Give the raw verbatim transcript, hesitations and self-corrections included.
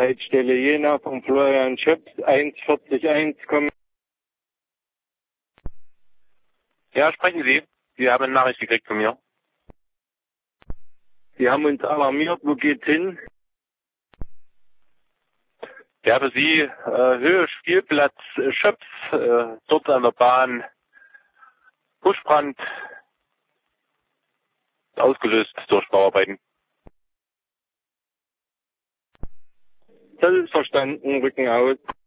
Leitstelle Jena von Florian Schöps, eins vierzig eins, kommen. Ja, sprechen Sie. Sie haben eine Nachricht gekriegt von mir. Sie haben uns alarmiert, wo geht's hin? Ja, für Sie äh, Höhe Spielplatz äh, Schöps, äh, dort an der Bahn, Buschbrand, ausgelöst durch Bauarbeiten. Das ist verstanden, Rücken aus.